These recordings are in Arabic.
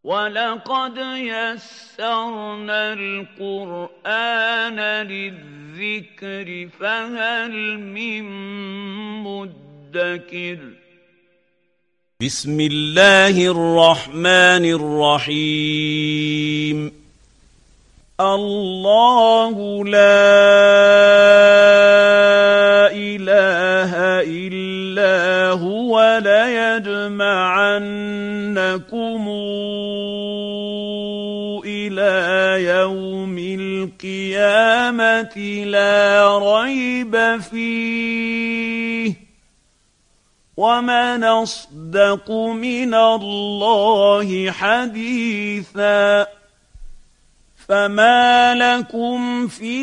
وَلَقَدْ يَسَّرْنَا الْقُرْآنَ لِلذِّكْرِ فَهَلْ مِن مُّدَّكِرٍ بسم الله الرحمن الرحيم الله لا إله إلا هو ليجمعنكم إلى يوم القيامة لا ريب فيه ومن أصدق من الله حديثا فما لكم في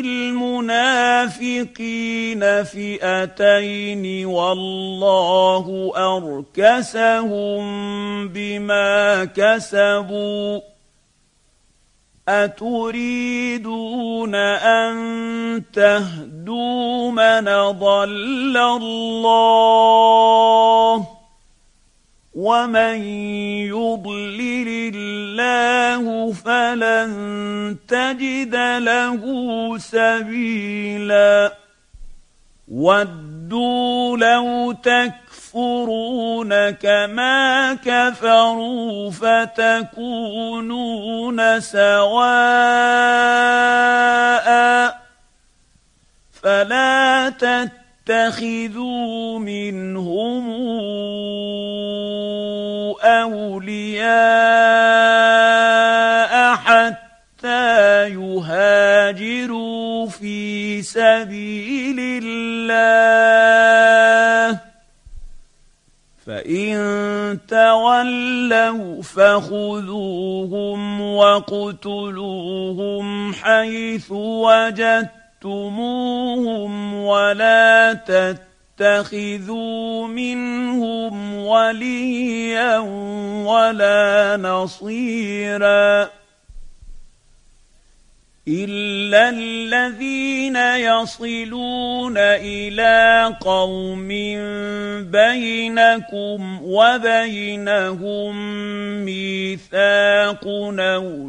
المنافقين فئتين والله أركسهم بما كسبوا أتريدون أن تهدوا من ضل الله ومن يضلل الله فلن تجد له سبيلا ودوا لو تكفرون كما كفروا فتكونون سواء فلا تتخذوا منهم أولياء حتى يهاجروا في سبيل الله فإن تولوا فخذوهم واقتلوهم حيث وجدتموهم ولا تتخذوا منهم وليا ولا نصيرا إلا الذين يصلون إلى قوم بينكم وبينهم ميثاق أو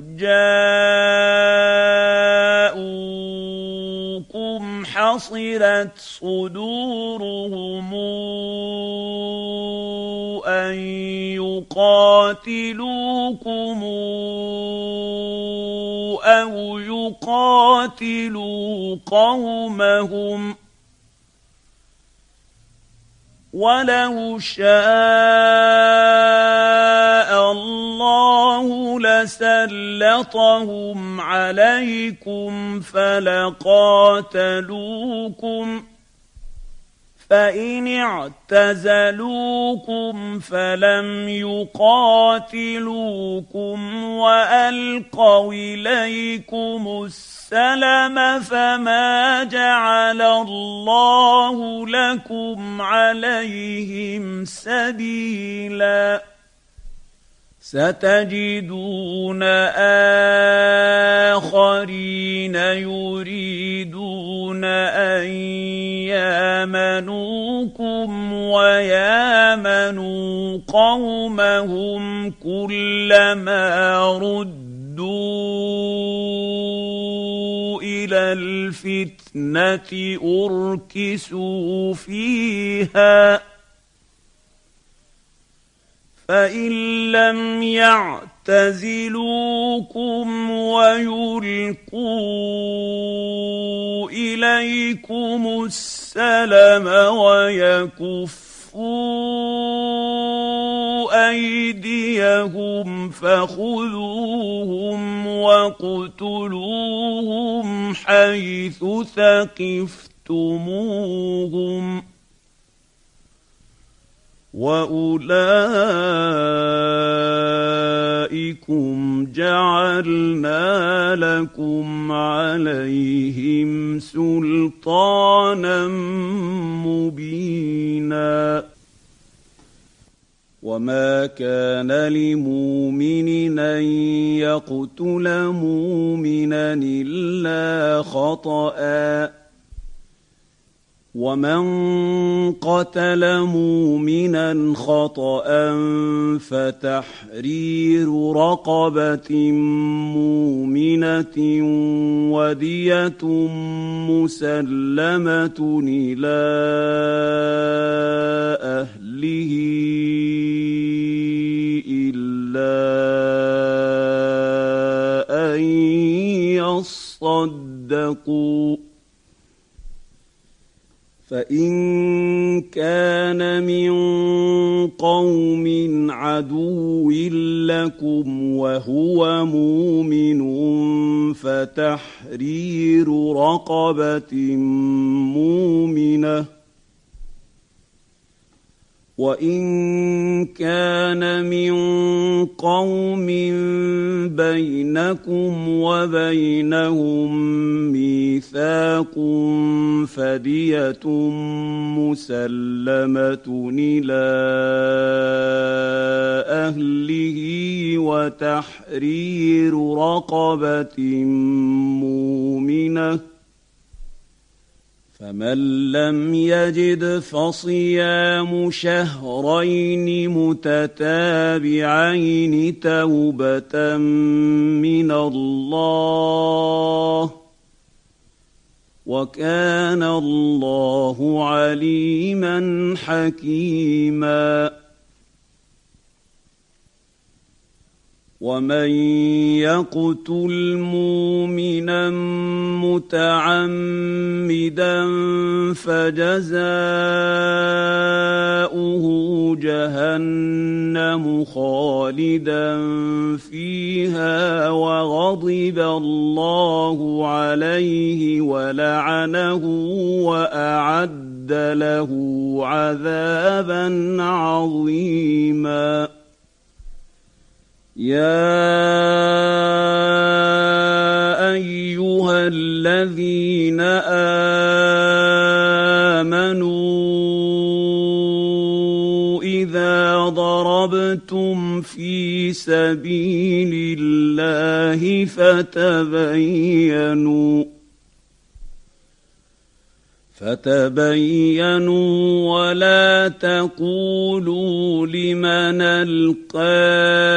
جاءوكم حصرت صدورهم أن يقاتلوكم أو يقاتلوا قومهم ولو شاء الله لسلطهم عليكم فلقاتلوكم فإن اعتزلوكم فلم يقاتلوكم وألقوا إليكم السلم فما جعل الله لكم عليهم سبيلا ستجدون آخرين يريدون أن يامنوكم ويامنوا قومهم كلما ردوا إلى الفتنة أركسوا فيها فإن لم يعتزلوكم ويلقوا إليكم السلم ويكفوا أيديهم فخذوهم واقتلوهم حيث ثقفتموهم وأولئكم جعلنا لكم عليهم سلطانا مبينا وما كان لمؤمن أن يقتل مؤمنا إلا خطأ ومن قتل مؤمنا خطأ فتحرير رقبة مؤمنة ودية مسلمة إلى أهله إلا أن يصدقوا فإن كان من قوم عدو لكم وهو مؤمن فتحرير رقبة مؤمنة وإن كان من قوم بينكم وبينهم ميثاق فدية مسلمة إلى أهله وتحرير رقبة مؤمنة فمن لم يجد فصيام شهرين متتابعين توبة من الله وكان الله عليما حكيما ومن يقتل مؤمنا متعمدا فجزاؤه جهنم خالدا فيها وغضب الله عليه ولعنه وأعد له عذابا عظيما يا أيها الذين آمنوا إذا ضربتم في سبيل الله فتبينوا ولا تقولوا لمن ألقى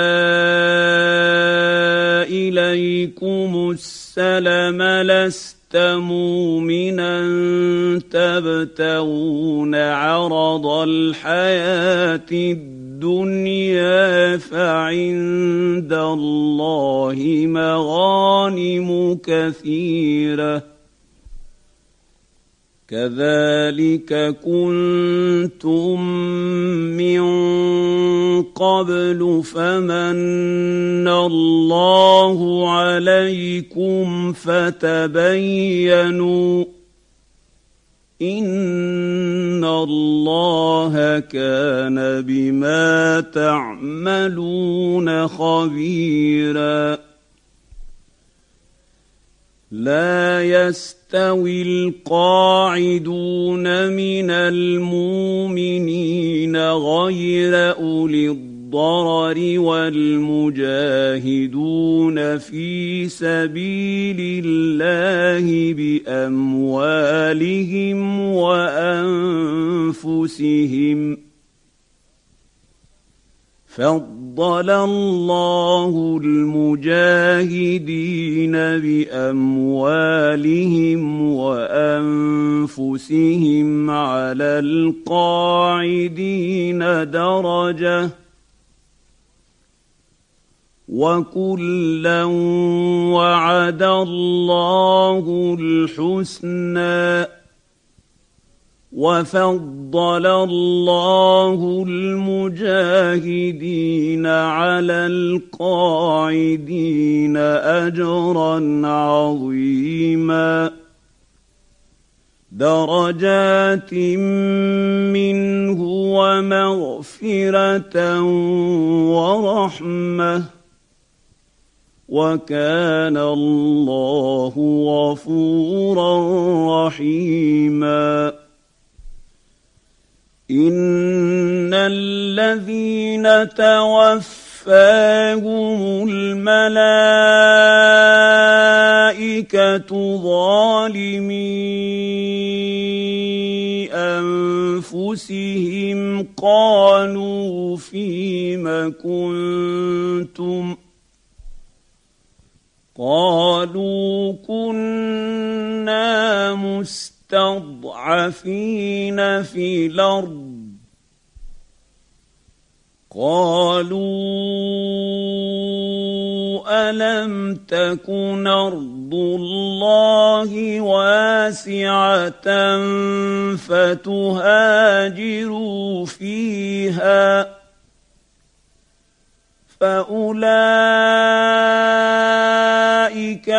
إليكم السلم لست مؤمنا تبتغون عرض الحياة الدنيا فعند الله مغانم كثيرة كذلك كنتم من قبل فمن الله عليكم فتبينوا إن الله كان بما تعملون خبيرا لا يستوي القاعدون من المؤمنين غير أولي الضرر والمجاهدون في سبيل الله بأموالهم وأنفسهم فضل الله المجاهدين بأموالهم وأنفسهم على القاعدين درجة وكلا وعد الله الحسنى وفضل الله المجاهدين على القاعدين أجرا عظيما درجات منه ومغفرة ورحمة وكان الله غفورا رحيما إن الذين توفاهم الملائكة ظالمي أنفسهم قالوا فيم كنتم قالوا كنا مستضعفين في الأرض قالوا ألم تكن أرض الله واسعة فتهاجروا فيها فأولئك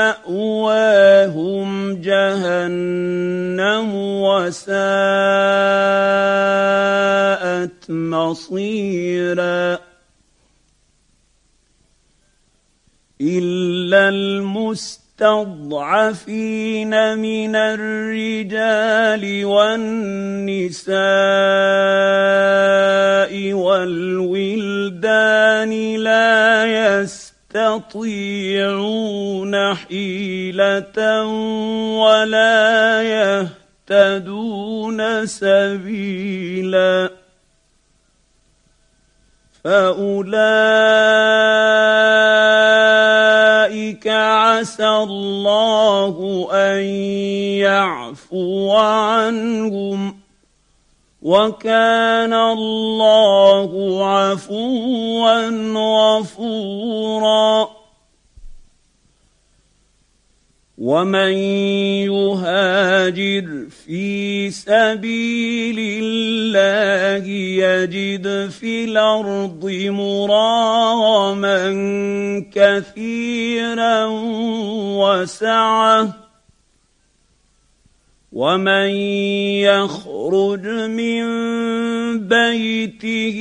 مأواهم جهنم وساءت مصيرا إلا المستضعفين من الرجال والنساء والولدان لا يستطيعون حيلة ولا يهتدون سبيلا فأولئك عسى الله أن يعفو عنهم وكان الله عفوا غفورا ومن يهاجر في سبيل الله يجد في الأرض مراغما كثيرا وسعة ومن يخرج من بيته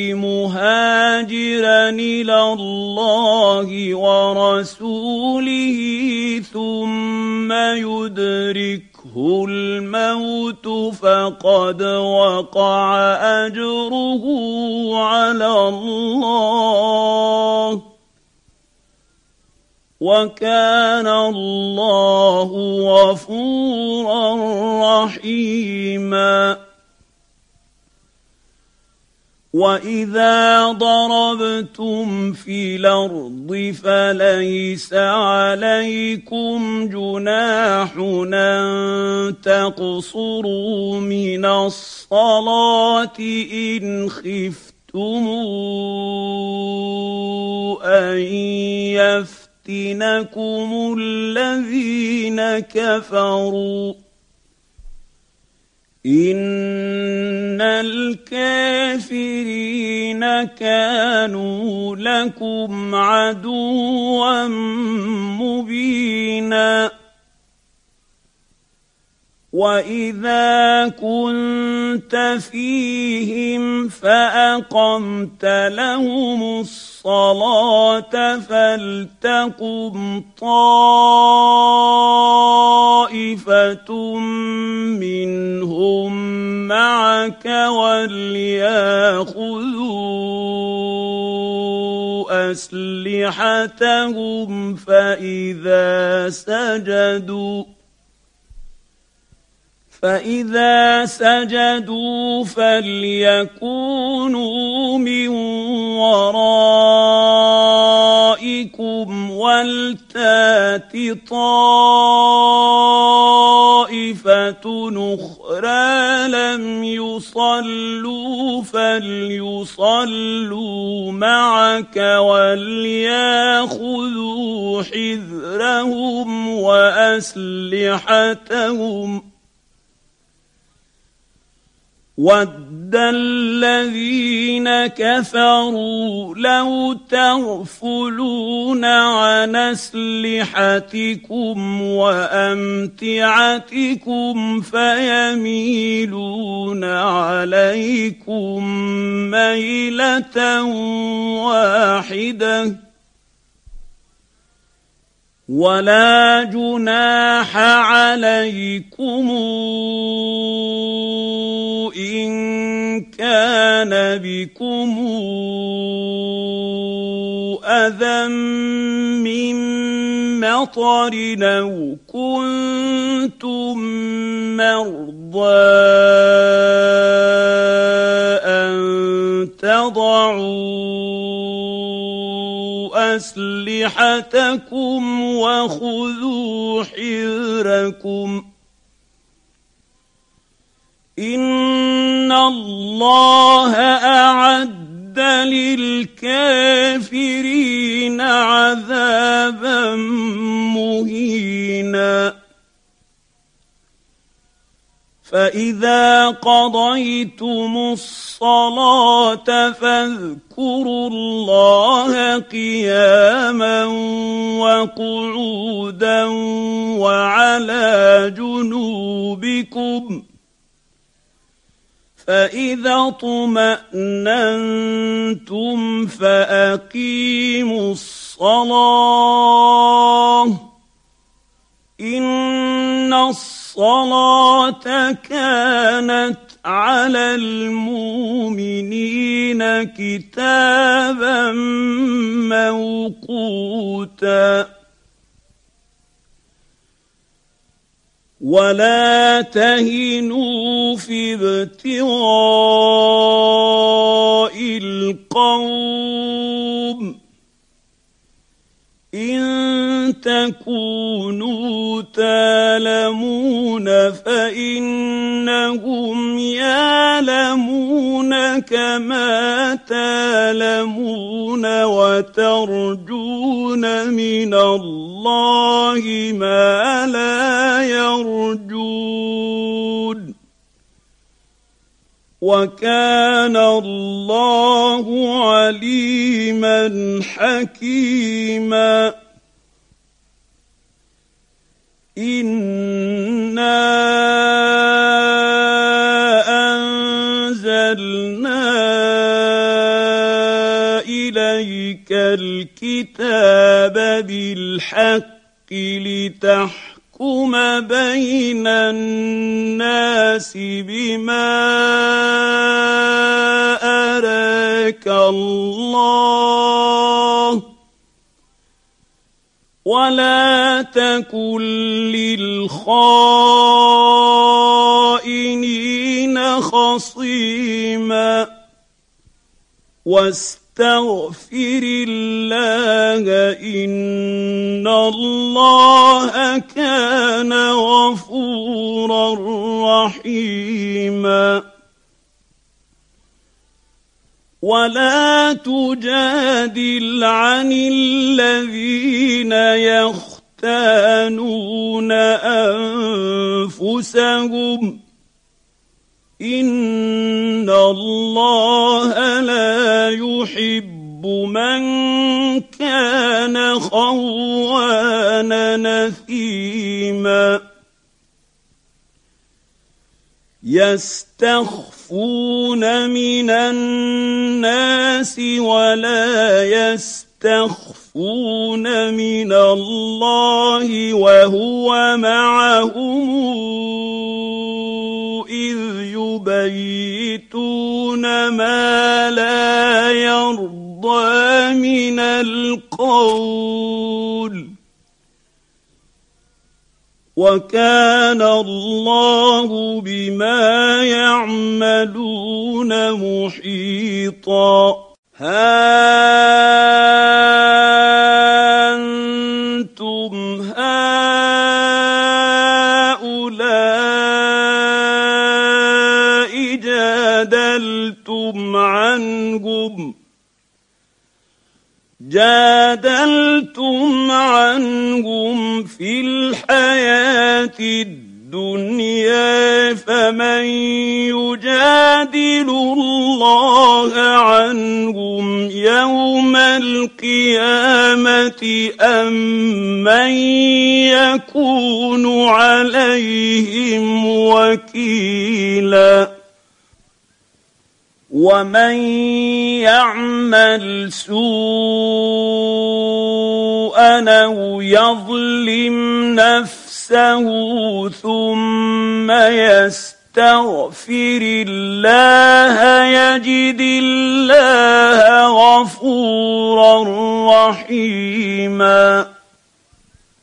مهاجرا إلى الله ورسوله ثم يدركه الموت فقد وقع أجره على الله وكان الله غفورا رحيما وإذا ضربتم في الأرض فليس عليكم جناح أن تقصروا من الصلاة إن خفتم أن يفتنكم الذين كفروا إن الكافرين كانوا لكم عدوا مبينا وإذا كنت فيهم فأقمت لهم الصلاة فلتقم طائفة منهم معك وليأخذوا أسلحتهم فإذا سجدوا فليكونوا من ورائكم ولتات طائفة أخرى لم يصلوا فليصلوا معك وليأخذوا حذرهم وأسلحتهم وَدَّ الَّذِينَ كَفَرُوا لَوْ تَغْفُلُونَ عَنْ أَسْلِحَتِكُمْ وَأَمْتِعَتِكُمْ فَيَمِيلُونَ عَلَيْكُمْ مَيْلَةً وَاحِدَةً وَلَا جُنَاحَ عَلَيْكُمْ إِن كَانَ بِكُمْ أَذًى مِّن مطر أو كنتم مرضى أن تضعوا أسلحتكم وخذوا حذركم إن الله أعد للكافرين عذابا مهينا فإذا قضيتم الصلاة فاذكروا الله قياما وقعودا وعلى جنوبكم فإذا اطمأننتم فأقيموا الصلاة إن الصلاة كانت على المؤمنين كتابا موقوتا ولا تهنوا في ابتغاء القوم إن تكونوا تَعْلَمُونَ فإنهم يعلمون كما تعلمون وترجون من الله ما لا يرجون وكان الله عليما حكيما إنا أنزلنا إليك الكتاب بالحق لتحكم بين الناس بما أراك الله ولا تكن للخائنين خصيما واستغفر الله إن الله كان غفورا رحيما ولا تجادل عن الذين يختانون أنفسهم إن الله لا يحب من كان خوانا نثيما يستخفون من الناس ولا يستخفون من الله وهو معهم إذ يبيتون ما لا يرضى من القول وكان الله بما يعملون محيطا ها أنتم هؤلاء جادلتم عنهم في الحياة الدنيا فمن يجادل الله عنهم يوم القيامة أم من يكون عليهم وكيلا ومن يعمل سوءا أو يظلم نفسه ثم يستغفر الله يجد الله غفورا رحيما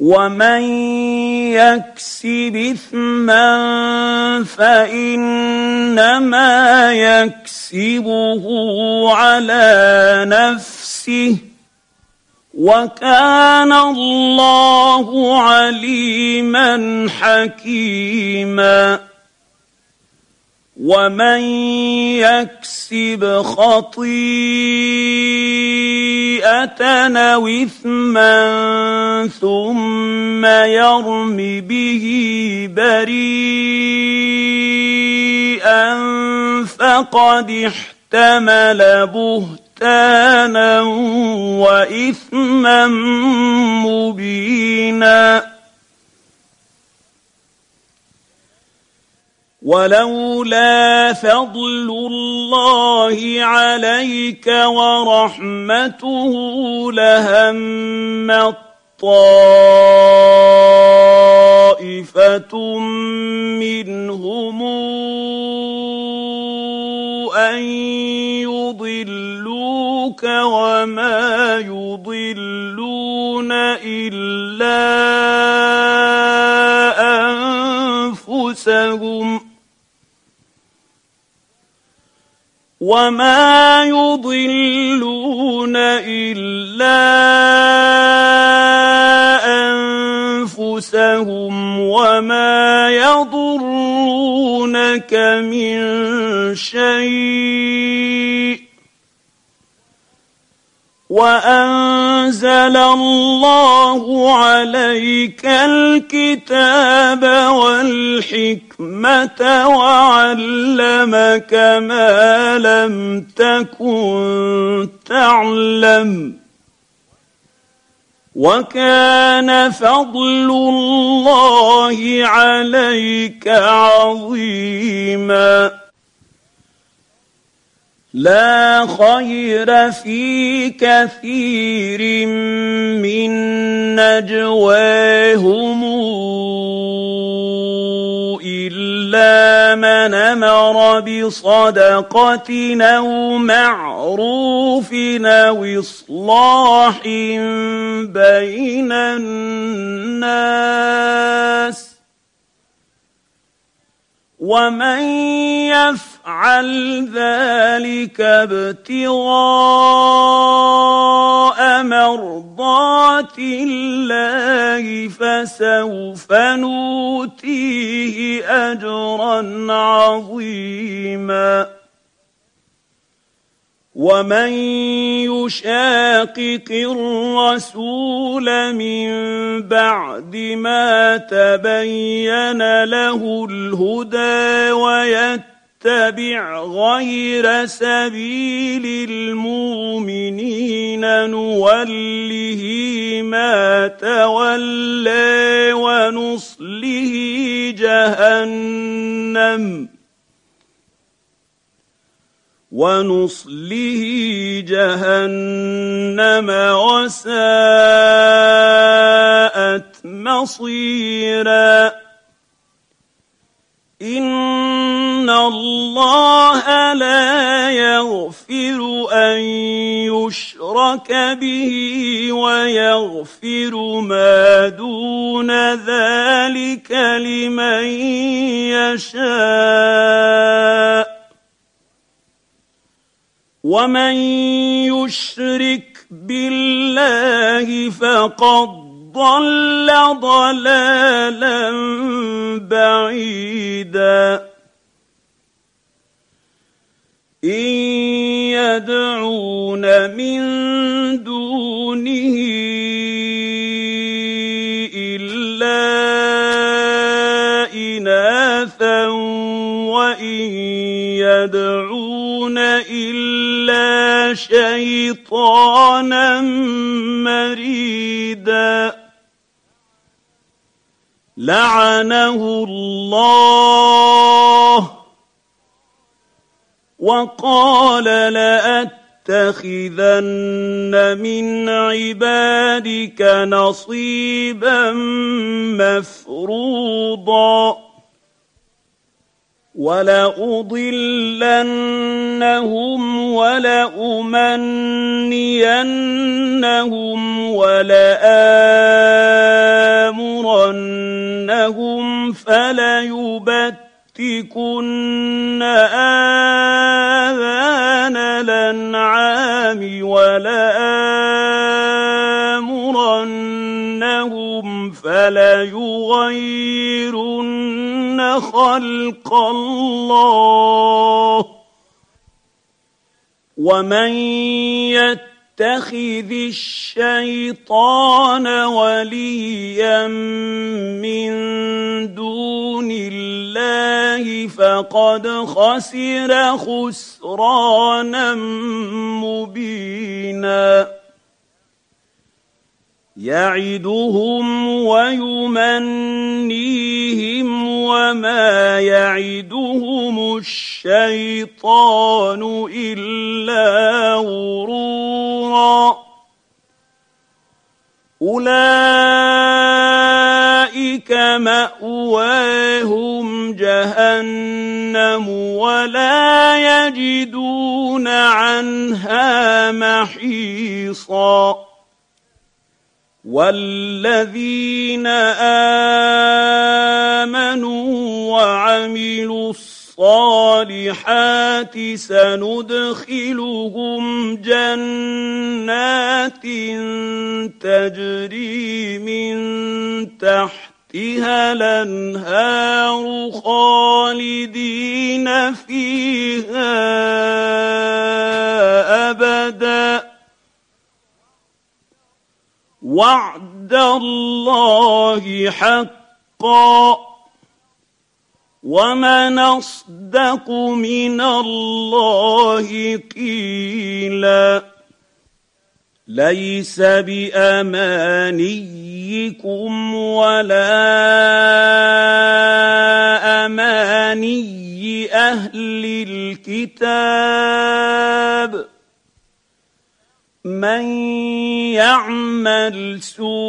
ومن يكسب إثما فإنما يكسبه على نفسه وكان الله عليما حكيما ومن يكسب خطيئة أو إثما ثم يرم به بريئا فقد احتمل بهتانا وإثما مبينا ولولا فضل الله عليك ورحمته لهم طائفة منهم أن يضلوك وما يضلون إلا أنفسهم وما يضلون إلا أنفسهم وما يضرونك من شيء وأنزل الله عليك الكتاب والحكمة وعلمك ما لم تكن تعلم وكان فضل الله عليك عظيما لا خير في كثير من نجواهم إلا من أمر بصدقة أو معروف أو إصلاح بين الناس ومن يفعل ذلك ابتغاء مرضات الله فسوف نؤتيه أجرا عظيما ومن يشاقق الرسول من بعد ما تبين له الهدى ويتبع غير سبيل المؤمنين نوله ما تولى ونصله جهنم وساءت مصيرا إن الله لا يغفر أن يشرك به ويغفر ما دون ذلك لمن يشاء ومن يشرك بالله فقد ضل ضلالا بعيدا إن يدعون من دونه إلا إناثا وإن يدعون إلا شيطانا مريدا لعنه الله وقال لأتخذن من عبادك نصيبا مفروضا ولأضلنهم ولأمنينهم ولآمرنهم فليبتكن آذان الأنعام ولآمرنهم فليغيرن خلق الله ومن يتخذ الشيطان وليا من دون الله فقد خسر خسرانا مبينا يعدهم ويمنيهم وما يعدهم الشيطان إلا غرورا أولئك مأواهم جهنم ولا يجدون عنها محيصا والذين آمنوا وعملوا الصالحات سندخلهم جنات تجري من تحتها الأنهار خالدين فيها أبدا وعد الله حقا ومن أصدق من الله قيلا ليس بأمانيكم ولا أماني أهل الكتاب من يعمل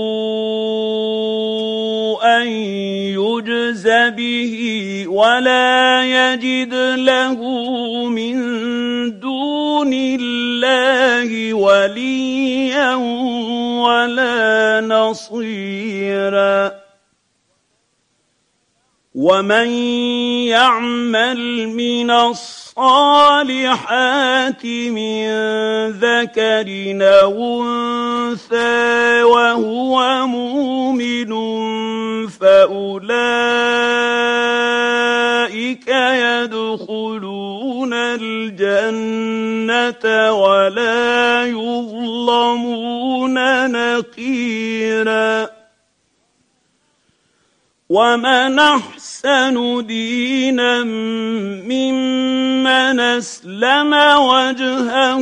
سوءا يجز به ولا يجد له من دون الله وليا ولا نصيرا ومن يعمل من الصالحات من ذكر أو أنثى وهو مؤمن فأولئك يدخلون الجنة ولا يظلمون نقيرا ومن أحسن دينا ممن أسلم وجهه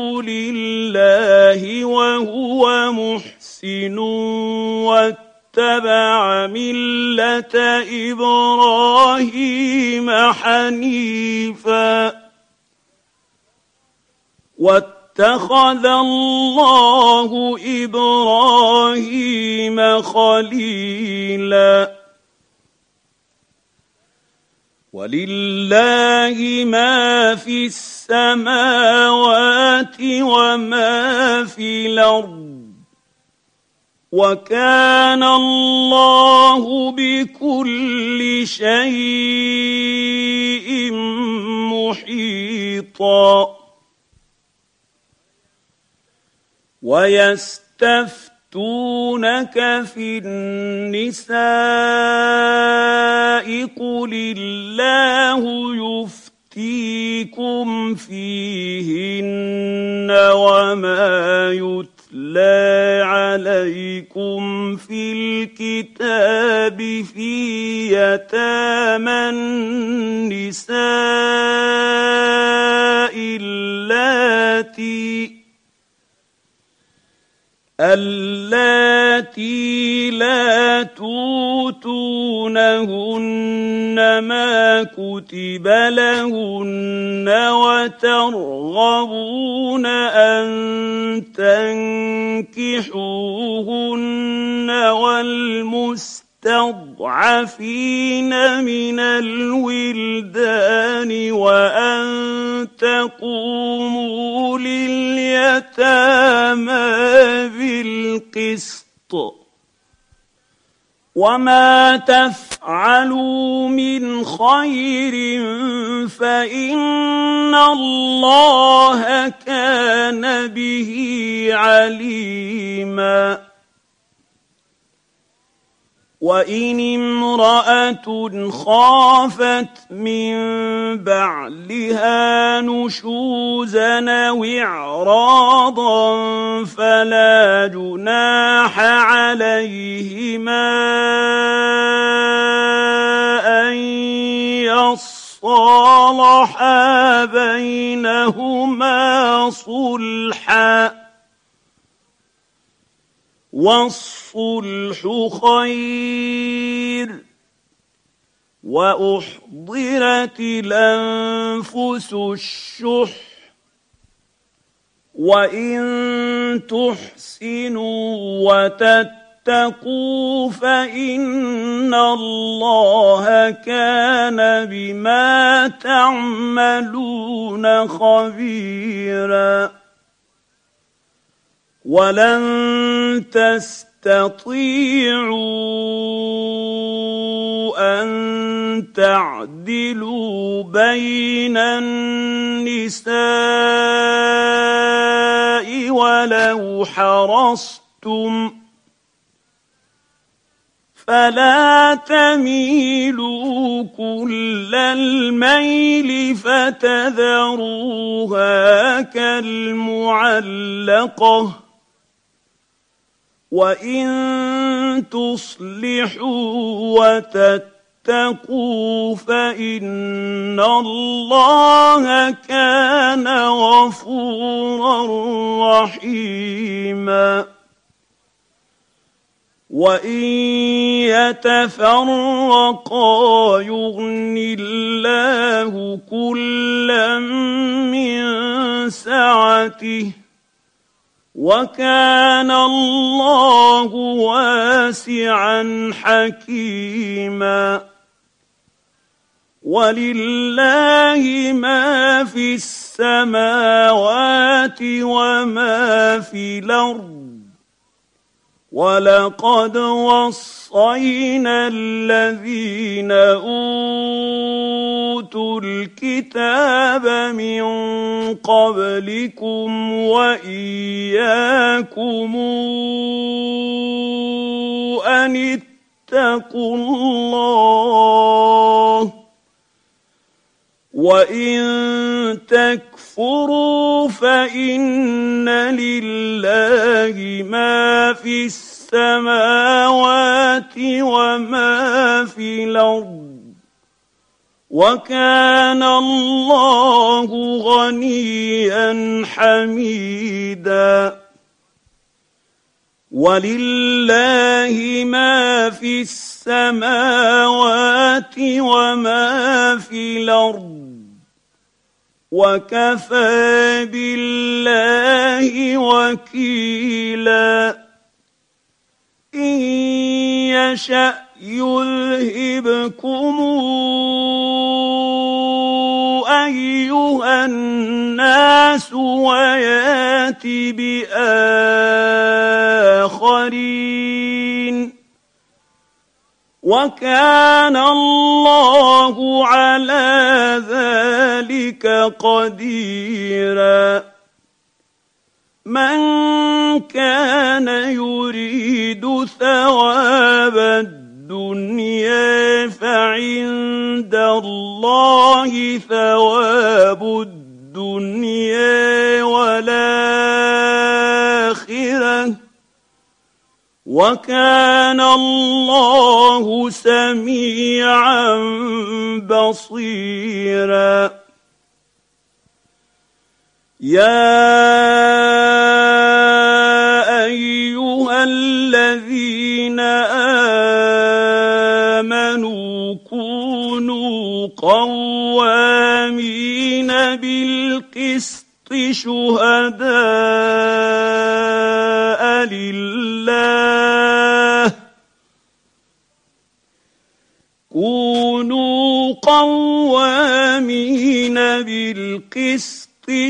لله وهو محسن واتبع ملة إبراهيم حنيفا واتخذ الله إبراهيم خليلا ولله ما في السماوات وما في الأرض وكان الله بكل شيء محيطا ويستفتونك في النساء قل الله يفتيكم فيهن وما يتلى عليكم في الكتاب في يتامى النساء اللاتي لا توتونهن ما كتب لهن وترغبون أن تنكحوهن والمستضعفين من الولدان وأن تقوموا لليتامى بالقسط وما تفعلوا من خير فإن الله كان به عليما وإن امرأة خافت من بعلها نشوزا أو إعراضا فلا جناح عليهما أن يصالحا بينهما صلحا والصلح خير وأحضرت الأنفس الشح وإن تحسنوا وتتقوا فإن الله كان بما تعملون خبيرا ولن تستطيعوا أن تعدلوا بين النساء ولو حرصتم فلا تميلوا كل الميل فتذروها كالمعلقة وإن تصلحوا وتتقوا فإن الله كان غفورا رحيما وإن يتفرقا يغن الله كلا من سعته وكان الله واسعا حكيما ولله ما في السماوات وما في الأرض ولقد وصينا الذين أوتوا الكتاب من قبلكم وإياكم أن اتقوا الله وإن تكفروا فإن لله ما في السماوات وما في الأرض وكان الله غنيا حميدا ولله ما في السماوات وما في الأرض وكفى بالله وكيلا إن يشأ يذهبكم أيها الناس ويات بآخرين وكان الله على ذلك قديرا من كان يريد ثواب الدنيا فعند الله ثواب الدنيا والآخرة وكان الله سميعا بصيرا يا أيها الذين آمنوا كونوا قوامين بالقسط شهداء لله كونوا قوامين بالقسط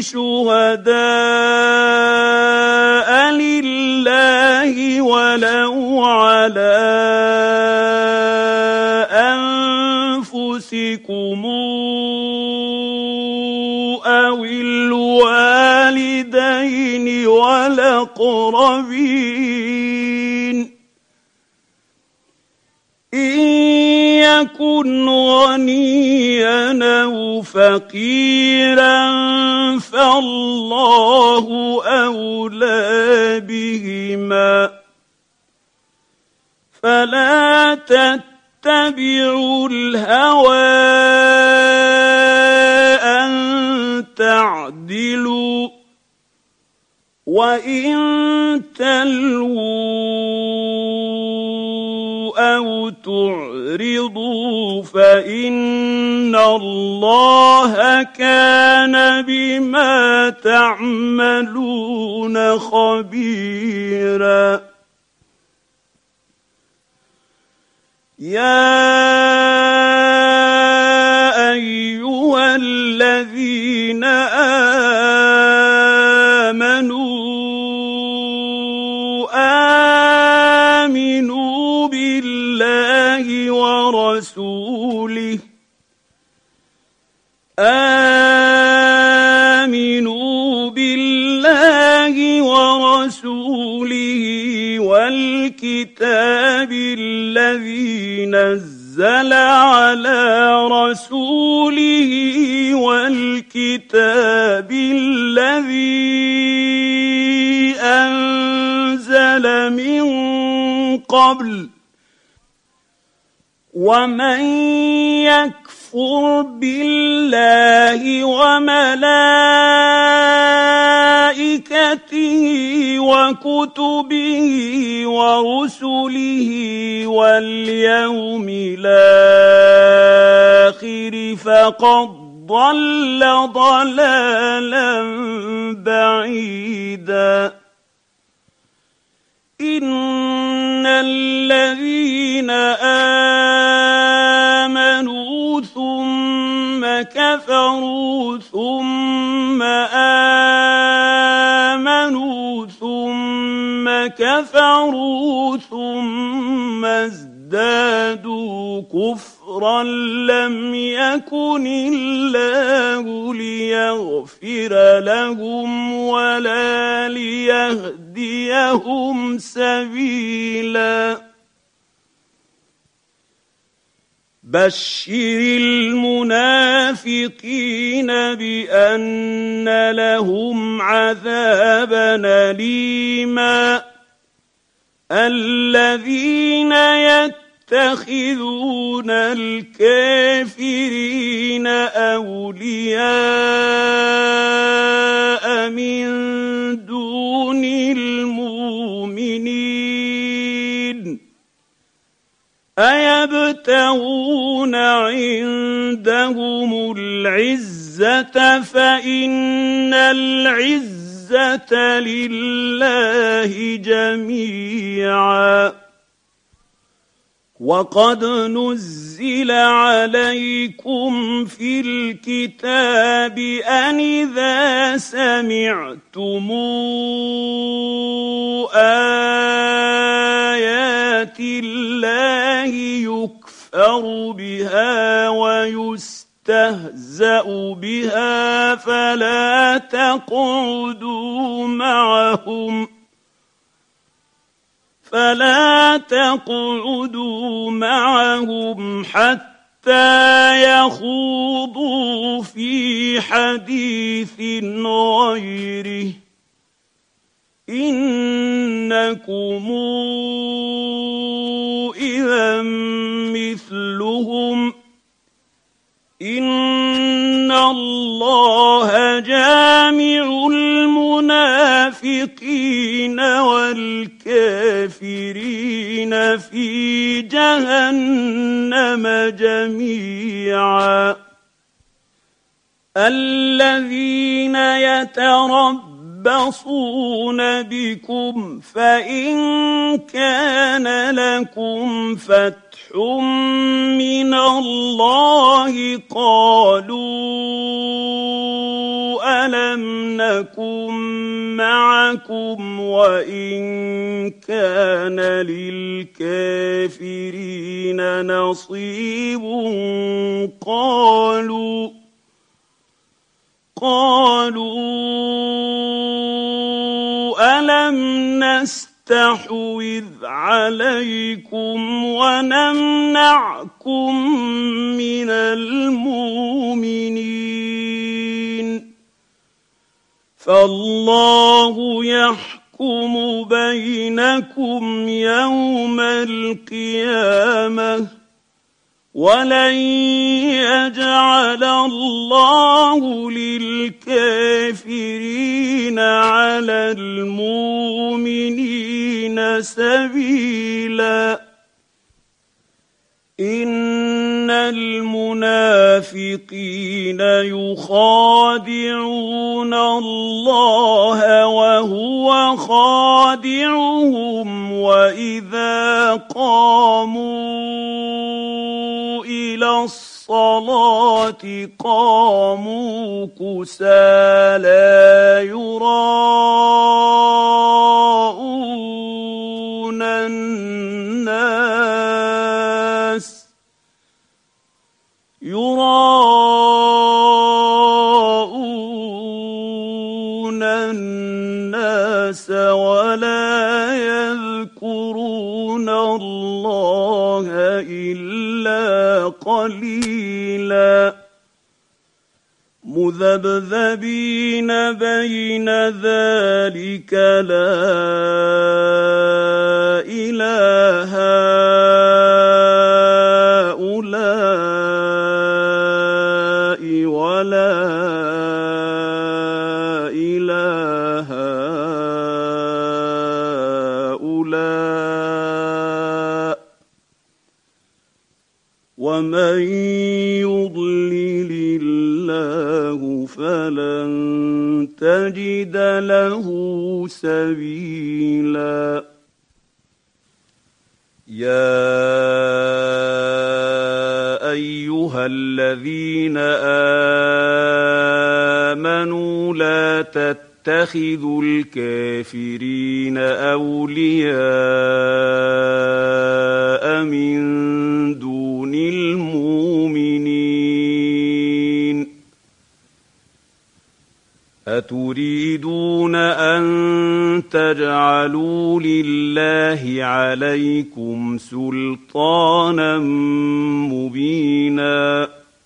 شهداء لله ولو على والأقربين إن يكن غنيا أو فقيرا فالله أولى بهما فلا تتبعوا الهوى أن تعدلوا وإن تلووا أو تعرضوا فإن الله كان بما تعملون خبيرا يا أيها الذين آمنوا بالله ورسوله والكتاب الذي نزل على رسوله والكتاب الذي أنزل من قبل ومن يكفر بالله وملائكته وكتبه ورسله واليوم الآخر فقد ضل ضلالا بعيدا إن الذين آمنوا ثم كفروا ثم آمنوا ثم كفروا ثم ازدادوا كفرا لم يكن الله ليغفر لهم ولا ليهديهم سبيلا بشر المنافقين بأن لهم عذابا أليما الذين يتخذون الكافرين أولياء من دون المؤمنين أيبتغون عندهم العزة فإن العزة لله جميعا وقد نزل عليكم في الكتاب أن إذا سمعتم آيات الله يكفر بها ويستهزأ بها فلا تقعدوا معهم حتى يخوضوا في حديث غيره إنكم إذا مثلهم إن الله جامع المنافقين والكافرين في جهنم جميعا الذين يتربصون بكم فإن كان لكم فتح من الله قالوا ألم نكن معكم وإن كان للكافرين نصيب قالوا ألم نستحوذ عليكم ونمنعكم من المؤمنين فالله يحكم بينكم يوم القيامة ولن يجعل الله للكافرين على المؤمنين سبيلا إن المنافقين يخادعون الله وهو خادعهم وإذا قاموا إلى الصلاة قاموا كسالى يراءون الناس ولا يذكرون الله إلا قليلا مذبذبين بين ذلك لا إله هؤلاء ولا إله هؤلاء ومن يضلل الله فلن تجد له سبيلا يا أيها الذين آمنوا لا تتخذوا الكافرين أولياء من دون المؤمنين أتريدون أن تجعلوا لله عليكم سلطانا مبينا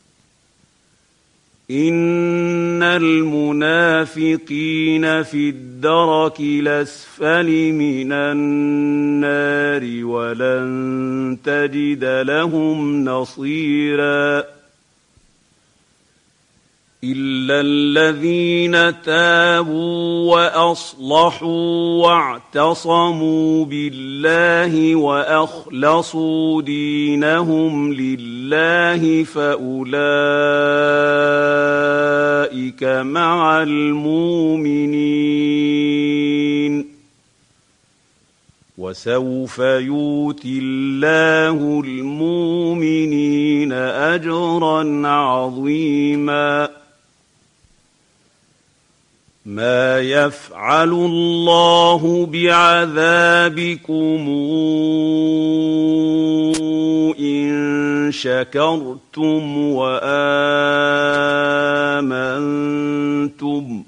إن المنافقين في الدرك الأسفل من النار ولن تجد لهم نصيرا إلا الذين تابوا وأصلحوا واعتصموا بالله وأخلصوا دينهم لله فأولئك مع المؤمنين وسوف يؤتي الله المؤمنين أجرا عظيما ما يفعل الله بعذابكم إن شكرتم وآمنتم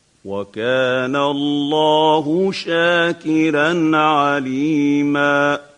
وكان الله شاكرا عليما